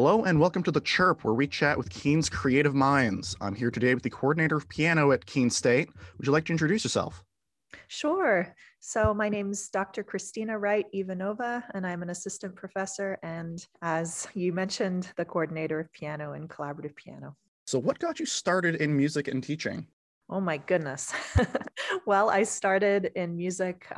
Hello and welcome to The Chirp, where we chat with Keane's creative minds. I'm here today with the coordinator of piano at Keene State. Would you like to introduce yourself? Sure. So my name's Dr. Christina Wright Ivanova, and I'm an assistant professor and, as you mentioned, the coordinator of piano and collaborative piano. So what got you started in music and teaching? Oh my goodness. Well, I started in music.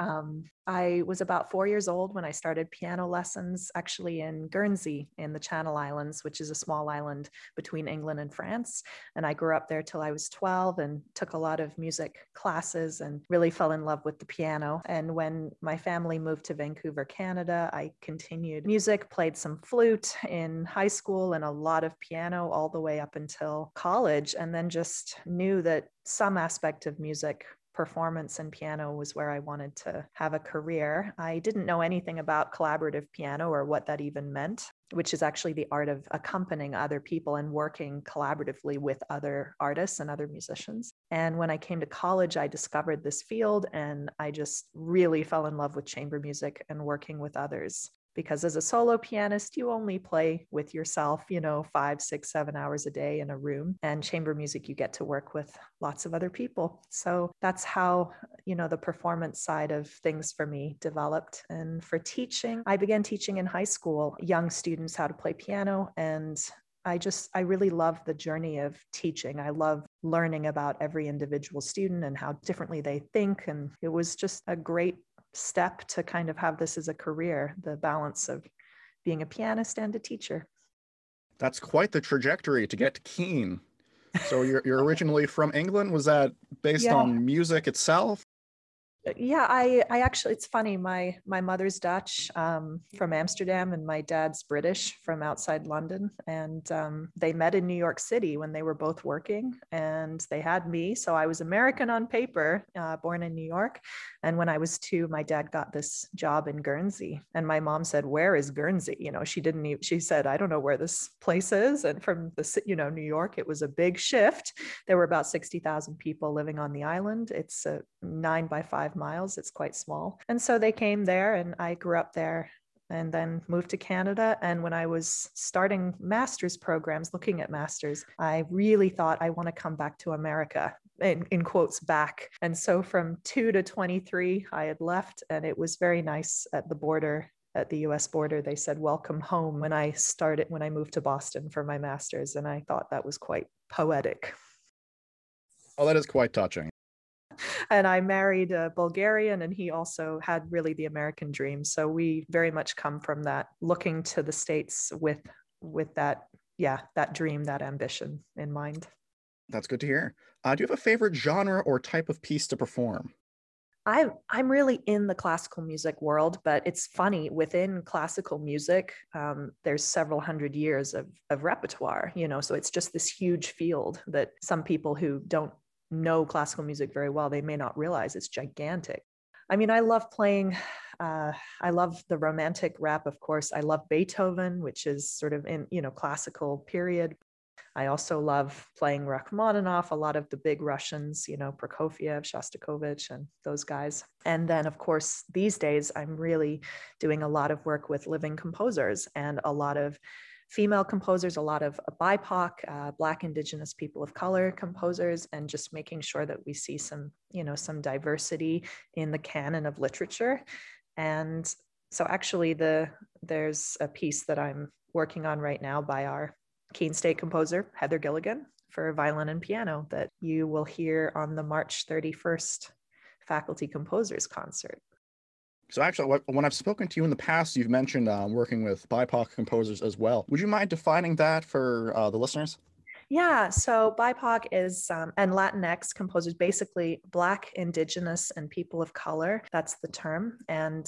I was about 4 years old when I started piano lessons, actually in Guernsey in the Channel Islands, which is a small island between England and France. And I grew up there till I was 12 and took a lot of music classes and really fell in love with the piano. And when my family moved to Vancouver, Canada, I continued music, played some flute in high school and a lot of piano all the way up until college, and then just knew that some aspect of music, performance and piano, was where I wanted to have a career. I didn't know anything about collaborative piano or what that even meant, which is actually the art of accompanying other people and working collaboratively with other artists and other musicians. And when I came to college, I discovered this field and I just really fell in love with chamber music and working with others. Because as a solo pianist, you only play with yourself, 5, 6, 7 hours a day in a room. And chamber music, you get to work with lots of other people. So that's how, the performance side of things for me developed. And for teaching, I began teaching in high school, young students how to play piano. And I really love the journey of teaching. I love learning about every individual student and how differently they think. And it was just a great step to kind of have this as a career, the balance of being a pianist and a teacher. That's quite the trajectory to get to Keene. So you're originally from England. Was that based Yeah. on music itself? Yeah, I actually, it's funny. My mother's Dutch from Amsterdam, and my dad's British from outside London. And they met in New York City when they were both working, and they had me. So I was American on paper, born in New York. And when I was 2, my dad got this job in Guernsey, and my mom said, "Where is Guernsey?" She didn't even, she said, "I don't know where this place is." And from New York, it was a big shift. There were about 60,000 people living on the island. It's a 9 by 5 miles. It's quite small. And so they came there and I grew up there and then moved to Canada. And when I was starting master's programs, looking at masters, I really thought I want to come back to America. In quotes, back. And so from 2 to 23, I had left, and it was very nice at the border. At the US border, they said, "Welcome home," when I moved to Boston for my master's. And I thought that was quite poetic. Oh, that is quite touching. And I married a Bulgarian, and he also had really the American dream. So we very much come from that, looking to the States with that, that dream, that ambition in mind. That's good to hear. Do you have a favorite genre or type of piece to perform? I'm really in the classical music world, but it's funny, within classical music, there's several hundred years of repertoire, so it's just this huge field that some people who don't know classical music very well, they may not realize it's gigantic. I mean, I love playing, I love the Romantic rap, of course. I love Beethoven, which is sort of in, classical period. I also love playing Rachmaninoff, a lot of the big Russians, Prokofiev, Shostakovich, and those guys. And then, of course, these days, I'm really doing a lot of work with living composers and a lot of female composers, a lot of BIPOC, Black, Indigenous, people of color composers, and just making sure that we see some diversity in the canon of literature. And so actually there's a piece that I'm working on right now by our Keene State composer, Heather Gilligan, for violin and piano, that you will hear on the March 31st Faculty Composers Concert. So actually, when I've spoken to you in the past, you've mentioned working with BIPOC composers as well. Would you mind defining that for the listeners? Yeah, so BIPOC is, and Latinx composers, basically Black, Indigenous, and people of color. That's the term. And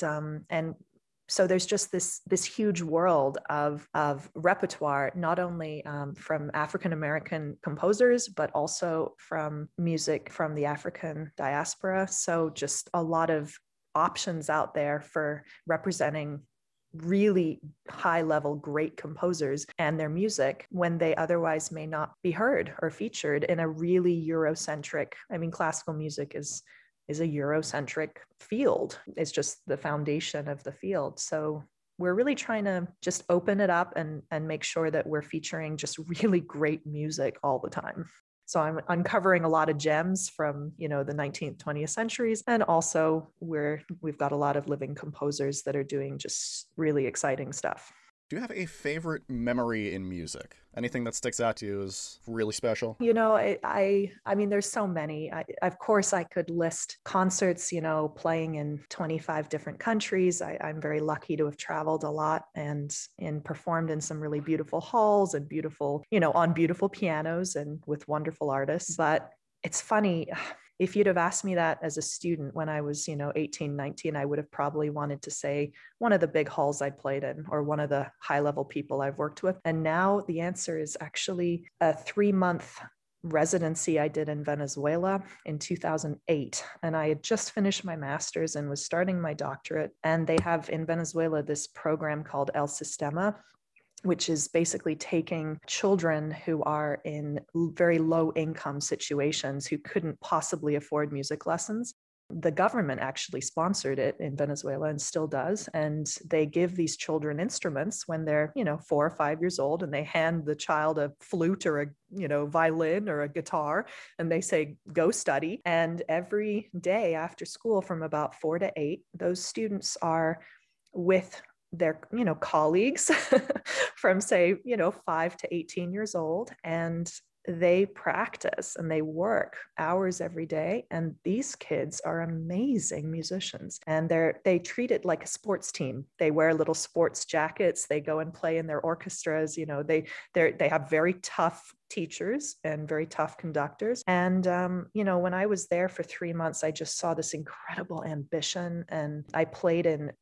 so there's just this huge world of repertoire, not only from African American composers, but also from music from the African diaspora. So just a lot of options out there for representing really high level, great composers and their music when they otherwise may not be heard or featured in a really Eurocentric. I mean, classical music is a Eurocentric field. It's just the foundation of the field. So we're really trying to just open it up and make sure that we're featuring just really great music all the time. So I'm uncovering a lot of gems from, the 19th, 20th centuries. And also we've got a lot of living composers that are doing just really exciting stuff. Do you have a favorite memory in music? Anything that sticks out to you is really special? I mean, there's so many. Of course, I could list concerts, playing in 25 different countries. I'm very lucky to have traveled a lot and performed in some really beautiful halls and beautiful, on beautiful pianos and with wonderful artists. But it's funny. If you'd have asked me that as a student when I was, 18, 19, I would have probably wanted to say one of the big halls I played in or one of the high-level people I've worked with. And now the answer is actually a 3-month residency I did in Venezuela in 2008. And I had just finished my master's and was starting my doctorate. And they have in Venezuela this program called El Sistema, which is basically taking children who are in very low income situations who couldn't possibly afford music lessons. The government actually sponsored it in Venezuela and still does. And they give these children instruments when they're, 4 or 5 years old, and they hand the child a flute or a, violin or a guitar, and they say, go study. And every day after school from about 4 to 8, those students are with their, colleagues from say, 5 to 18 years old, and they practice and they work hours every day. And these kids are amazing musicians, and they treat it like a sports team. They wear little sports jackets. They go and play in their orchestras. They have very tough teachers and very tough conductors. And, when I was there for 3 months, I just saw this incredible ambition. And I played in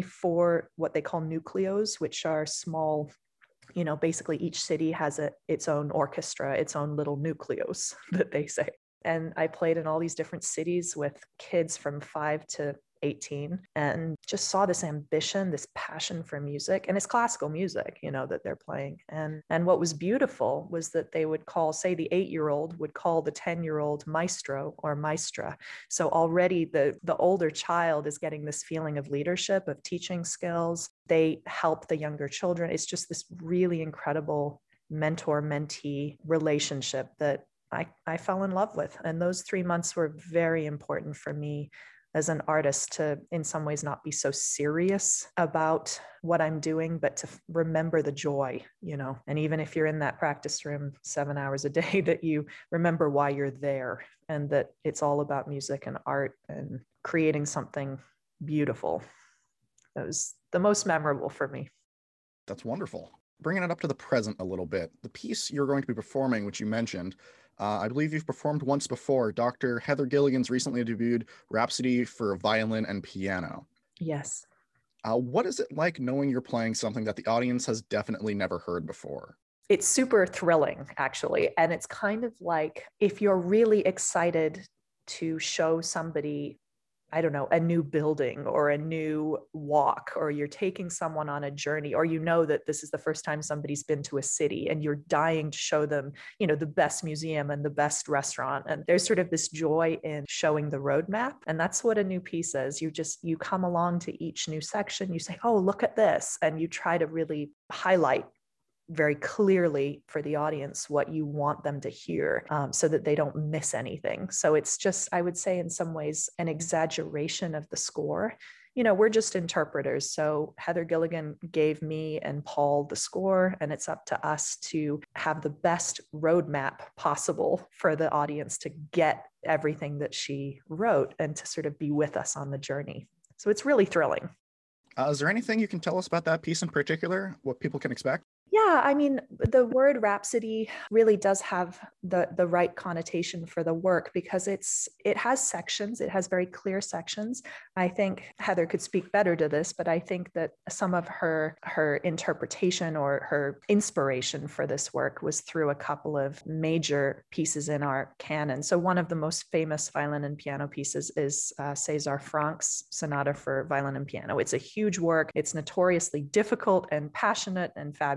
24, what they call nucleos, which are small, basically each city has its own orchestra, its own little nucleos that they say. And I played in all these different cities with kids from 5 to 18 and just saw this ambition, this passion for music. And it's classical music, that they're playing. And what was beautiful was that they would call, say the 8-year-old would call the 10-year-old maestro or maestra. So already the older child is getting this feeling of leadership, of teaching skills. They help the younger children. It's just this really incredible mentor-mentee relationship that I fell in love with. And those 3 months were very important for me as an artist to, in some ways, not be so serious about what I'm doing, but to remember the joy, and even if you're in that practice room 7 hours a day, that you remember why you're there and that it's all about music and art and creating something beautiful. That was the most memorable for me. That's wonderful. Bringing it up to the present a little bit, the piece you're going to be performing, which you mentioned, I believe you've performed once before. Dr. Heather Gilligan's recently debuted Rhapsody for Violin and Piano. Yes. What is it like knowing you're playing something that the audience has definitely never heard before? It's super thrilling, actually. And it's kind of like if you're really excited to show somebody, I don't know, a new building or a new walk, or you're taking someone on a journey, or that this is the first time somebody's been to a city and you're dying to show them, the best museum and the best restaurant. And there's sort of this joy in showing the roadmap. And that's what a new piece is. You come along to each new section, you say, oh, look at this. And you try to really highlight very clearly for the audience what you want them to hear, so that they don't miss anything. So it's just, I would say in some ways, an exaggeration of the score. We're just interpreters. So Heather Gilligan gave me and Paul the score, and it's up to us to have the best roadmap possible for the audience to get everything that she wrote and to sort of be with us on the journey. So it's really thrilling. Is there anything you can tell us about that piece in particular, what people can expect? Yeah, I mean, the word rhapsody really does have the right connotation for the work because it has sections. It has very clear sections. I think Heather could speak better to this, but I think that some of her interpretation or her inspiration for this work was through a couple of major pieces in our canon. So one of the most famous violin and piano pieces is César Franck's Sonata for Violin and Piano. It's a huge work. It's notoriously difficult and passionate and fabulous.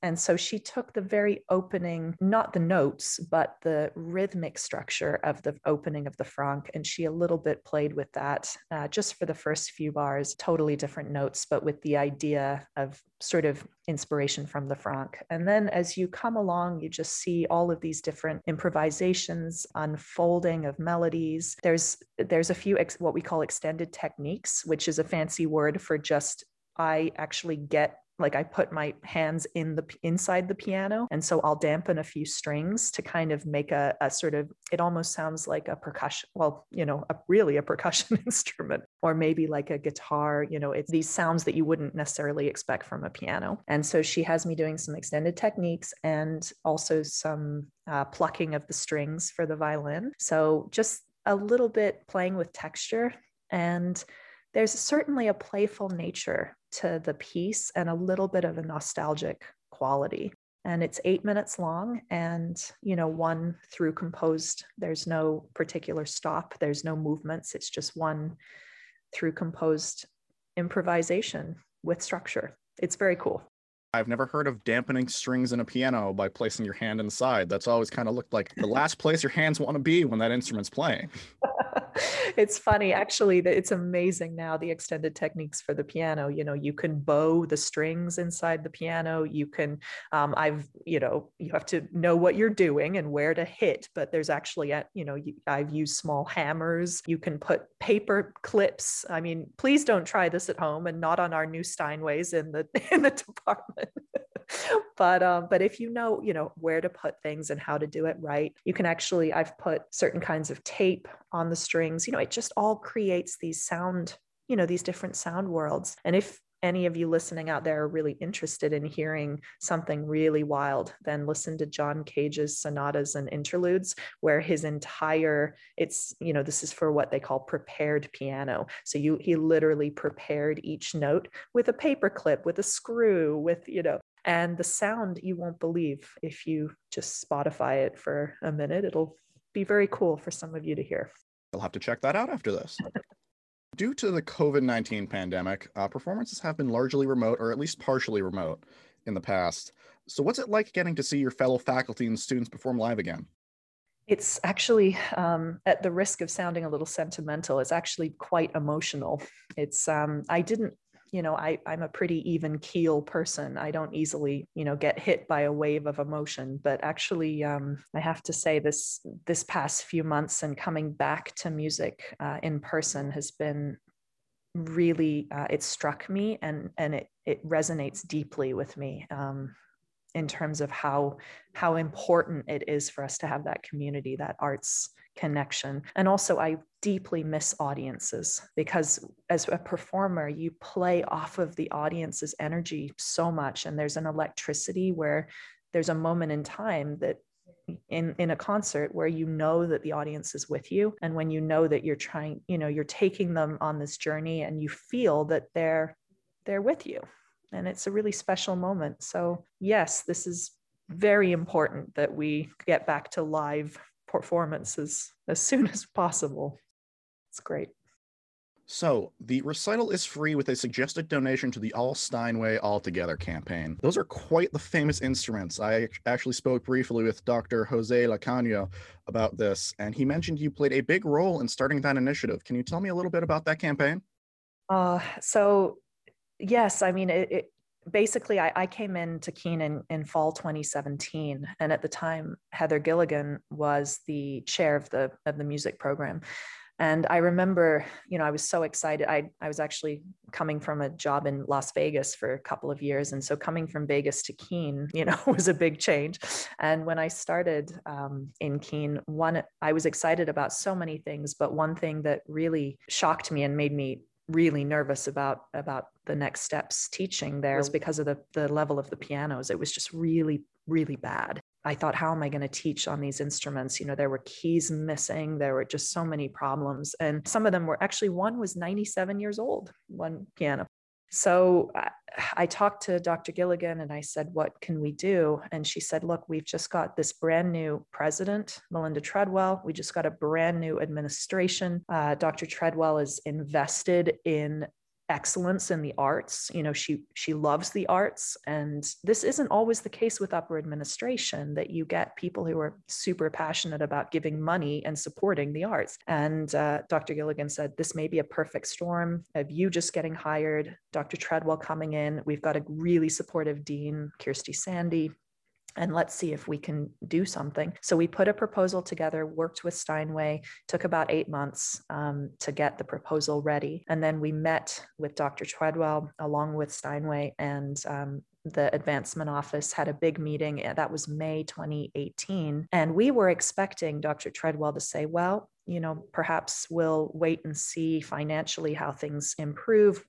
And so she took the very opening, not the notes, but the rhythmic structure of the opening of the Franck, and she a little bit played with that just for the first few bars, totally different notes, but with the idea of sort of inspiration from the Franck. And then as you come along, you just see all of these different improvisations, unfolding of melodies. There's a few what we call extended techniques, which is a fancy word for just I actually get like I put my hands inside the piano. And so I'll dampen a few strings to kind of make a sort of, it almost sounds like a percussion, well, really a percussion instrument, or maybe like a guitar, it's these sounds that you wouldn't necessarily expect from a piano. And so she has me doing some extended techniques and also some plucking of the strings for the violin. So just a little bit playing with texture, and there's certainly a playful nature to the piece and a little bit of a nostalgic quality. And it's 8 minutes long and, one through composed. There's no particular stop. There's no movements. It's just one through composed improvisation with structure. It's very cool. I've never heard of dampening strings in a piano by placing your hand inside. That's always kind of looked like the last place your hands want to be when that instrument's playing. It's funny, actually, that it's amazing now, the extended techniques for the piano. You can bow the strings inside the piano. You can, you have to know what you're doing and where to hit, but there's actually, I've used small hammers. You can put paper clips. I mean, please don't try this at home and not on our new Steinways in the department. But if you know where to put things and how to do it right, you can actually, I've put certain kinds of tape on the strings. It just all creates these sound, these different sound worlds. And if any of you listening out there are really interested in hearing something really wild, then listen to John Cage's sonatas and interludes, where his entire, this is for what they call prepared piano. So he literally prepared each note with a paper clip, with a screw, with, and the sound you won't believe if you just Spotify it for a minute. It'll be very cool for some of you to hear. I'll have to check that out after this. Due to the COVID-19 pandemic, performances have been largely remote, or at least partially remote, in the past. So what's it like getting to see your fellow faculty and students perform live again? It's actually, at the risk of sounding a little sentimental, it's actually quite emotional. It's, I didn't, I'm a pretty even keel person. I don't easily, get hit by a wave of emotion, but actually, I have to say this past few months and coming back to music in person has been really, it struck me and it resonates deeply with me. In terms of how important it is for us to have that community, that arts connection. And also I deeply miss audiences, because as a performer, you play off of the audience's energy so much. And there's an electricity where there's a moment in time that in a concert where that the audience is with you. And when that you're trying, you're taking them on this journey and you feel that they're with you. And it's a really special moment. So yes, this is very important that we get back to live performances as soon as possible. It's great. So the recital is free with a suggested donation to the All Steinway All Together campaign. Those are quite the famous instruments. I actually spoke briefly with Dr. Jose Lacano about this, and he mentioned you played a big role in starting that initiative. Can you tell me a little bit about that campaign? So yes, I mean, basically, I came into Keene in fall 2017, and at the time, Heather Gilligan was the chair of the music program. And I remember, I was so excited. I was actually coming from a job in Las Vegas for a couple of years. And so coming from Vegas to Keene, was a big change. And when I started in Keene, I was excited about so many things, but one thing that really shocked me and made me really nervous about the next steps teaching there was because of the level of the pianos. It was just really, really bad. I thought, how am I going to teach on these instruments? There were keys missing. There were just so many problems. And some of them were actually, one was 97 years old, one piano. So I talked to Dr. Gilligan and I said, what can we do? And she said, look, we've just got this brand new president, Melinda Treadwell. We just got a brand new administration. Dr. Treadwell is invested in excellence in the arts. She loves the arts, and this isn't always the case with upper administration, that you get people who are super passionate about giving money and supporting the arts. And Dr. Gilligan said, this may be a perfect storm of you just getting hired, Dr. Treadwell coming in. We've got a really supportive dean, Kirsty Sandy, and let's see if we can do something. So we put a proposal together, worked with Steinway, took about 8 months to get the proposal ready. And then we met with Dr. Treadwell along with Steinway, and the advancement office had a big meeting. That was May 2018. And we were expecting Dr. Treadwell to say, well, perhaps we'll wait and see financially how things improve,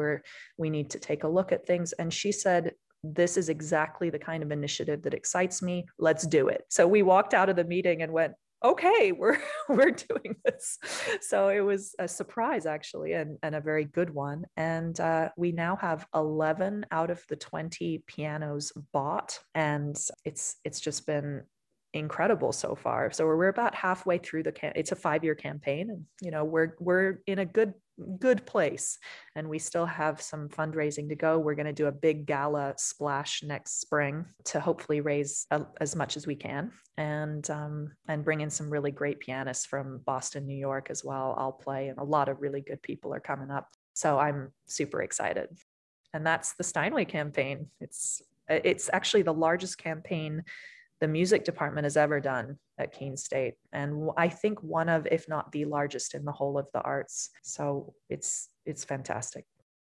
we need to take a look at things. And she said, this is exactly the kind of initiative that excites me. Let's do it. So we walked out of the meeting and went, okay, we're doing this. So it was a surprise, actually, and a very good one. And we now have 11 out of the 20 pianos bought, and it's just been incredible so far. So we're about halfway through it's a 5-year campaign, and we're in a good place, and we still have some fundraising to go. We're going to do a big gala splash next spring to hopefully raise as much as we can, and bring in some really great pianists from Boston, New York as well. I'll play, and a lot of really good people are coming up. So I'm super excited. And that's the Steinway campaign. It's actually the largest campaign the music department has ever done at Keene State. And I think one of, if not the largest in the whole of the arts. So it's fantastic.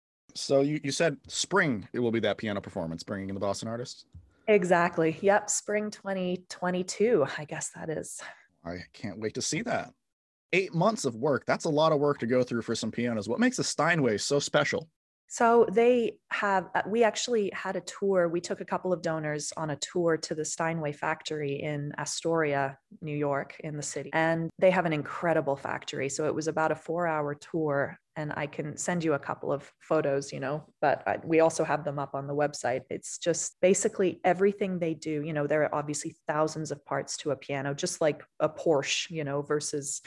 So you said spring, it will be that piano performance, bringing in the Boston artists? Exactly. Yep. Spring 2022, I guess that is. I can't wait to see that. 8 months of work. That's a lot of work to go through for some pianos. What makes the Steinway so special? So we actually had a tour. We took a couple of donors on a tour to the Steinway factory in Astoria, New York, in the city. And they have an incredible factory. So it was about a 4-hour tour, and I can send you a couple of photos, but we also have them up on the website. It's just basically everything they do. There are obviously thousands of parts to a piano, just like a Porsche, versus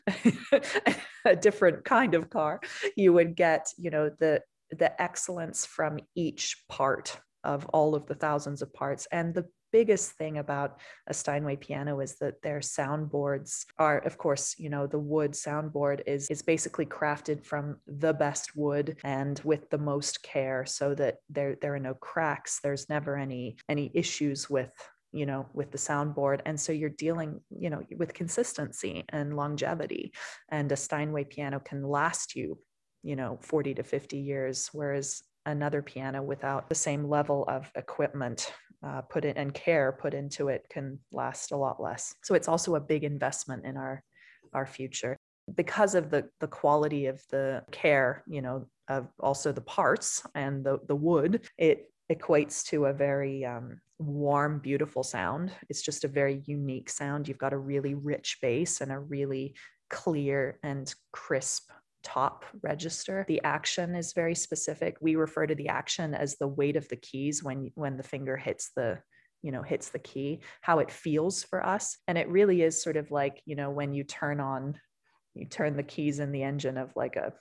a different kind of car. You would get, the excellence from each part of all of the thousands of parts. And the biggest thing about a Steinway piano is that their soundboards are, of course, the wood soundboard is basically crafted from the best wood and with the most care, so that there are no cracks. There's never any issues with the soundboard. And so you're dealing, with consistency and longevity. And a Steinway piano can last you 40 to 50 years, whereas another piano without the same level of equipment put into it can last a lot less. So it's also a big investment in our future because of the quality of the care, of also the parts and the wood. It equates to a very warm, beautiful sound. It's just a very unique sound. You've got a really rich bass and a really clear and crisp top register. The action is very specific. We refer to the action as the weight of the keys when the finger hits the key, how it feels for us. And it really is sort of like, when you turn the keys in the engine of like a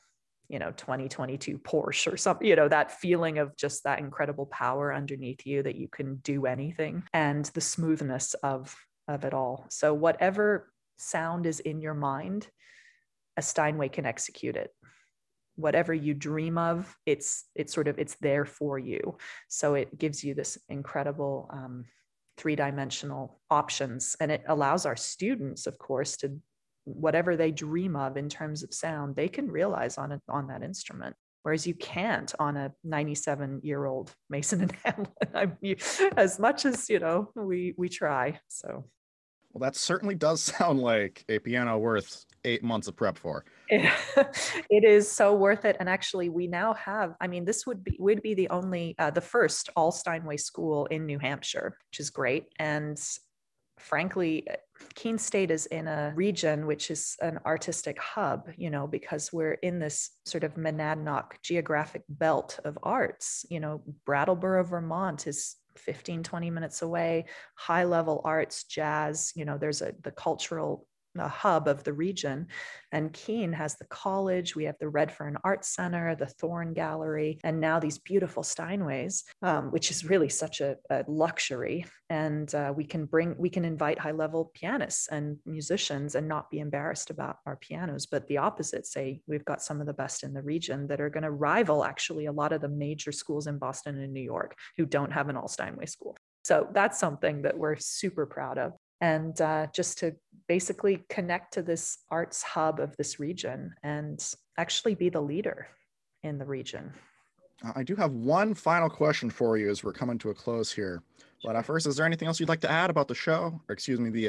2022 Porsche or something, that feeling of just that incredible power underneath you, that you can do anything, and the smoothness of it all. So whatever sound is in your mind, a Steinway can execute it. Whatever you dream of, it's there for you. So it gives you this incredible 3-dimensional options, and it allows our students, of course, to whatever they dream of in terms of sound, they can realize on that instrument. Whereas you can't on a 97-year-old Mason and Hamlin. As much as we try. So. Well, that certainly does sound like a piano worth 8 months of prep for. It is so worth it. And actually, we now have, this would be the only, the first all Steinway school in New Hampshire, which is great. And frankly, Keene State is in a region which is an artistic hub, because we're in this sort of Monadnock geographic belt of arts. Brattleboro, Vermont is 15, 20 minutes away. High level arts, jazz, there's the cultural a hub of the region. And Keene has the college, we have the Redfern Arts Center, the Thorne Gallery, and now these beautiful Steinways, which is really such a luxury. And we can invite high-level pianists and musicians and not be embarrassed about our pianos. But the opposite, say we've got some of the best in the region that are going to rival actually a lot of the major schools in Boston and New York who don't have an all Steinway school. So that's something that we're super proud of. And just to basically connect to this arts hub of this region and actually be the leader in the region. I do have one final question for you as we're coming to a close here. But first, is there anything else you'd like to add about the show? Or excuse me,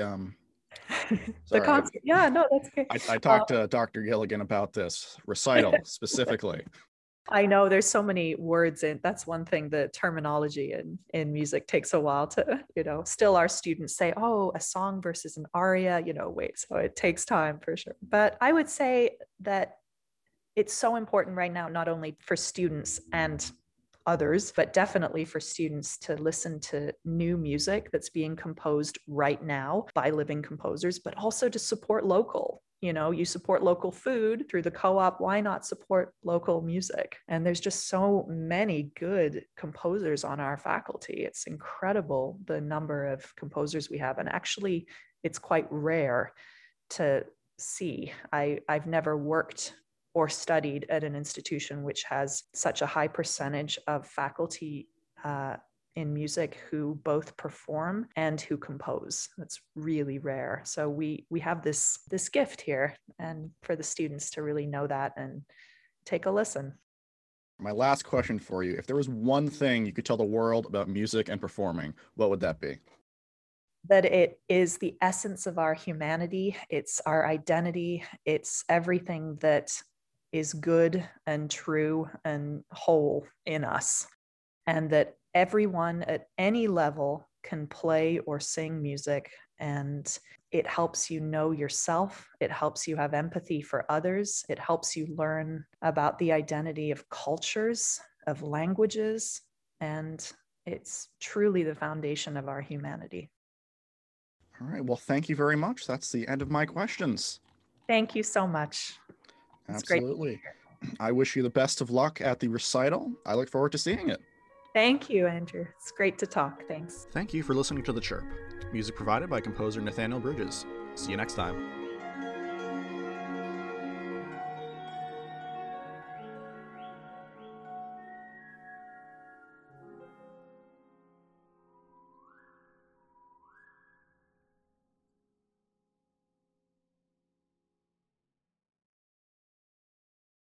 the concert. Yeah, no, that's okay. I talked to Dr. Gilligan about this recital specifically. I know there's so many words, and that's one thing, the terminology in music takes a while to, still our students say, oh, a song versus an aria, wait, so it takes time for sure. But I would say that it's so important right now, not only for students and others, but definitely for students to listen to new music that's being composed right now by living composers, but also to support local. You support local food through the co-op. Why not support local music? And there's just so many good composers on our faculty. It's incredible the number of composers we have. And actually, it's quite rare to see. I've never worked or studied at an institution which has such a high percentage of faculty in music who both perform and who compose. That's really rare. So we have this gift here, and for the students to really know that and take a listen. My last question for you: if there was one thing you could tell the world about music and performing, what would that be? That it is the essence of our humanity. It's our identity. It's everything that is good and true and whole in us. And that everyone at any level can play or sing music, and it helps you know yourself. It helps you have empathy for others. It helps you learn about the identity of cultures, of languages, and it's truly the foundation of our humanity. All right. Well, thank you very much. That's the end of my questions. Thank you so much. It's Absolutely. Great. I wish you the best of luck at the recital. I look forward to seeing it. Thank you, Andrew. It's great to talk. Thanks. Thank you for listening to The Chirp. Music provided by composer Nathaniel Bridges. See you next time.